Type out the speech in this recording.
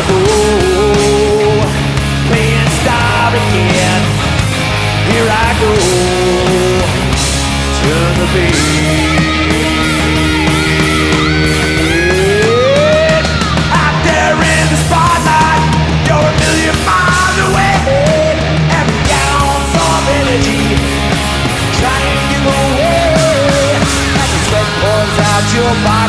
go, playing start again. Here I go, turn the page. Out there in the spotlight, you're a million miles away. Every ounce of energy trying to get away. As the sweat pours out your body,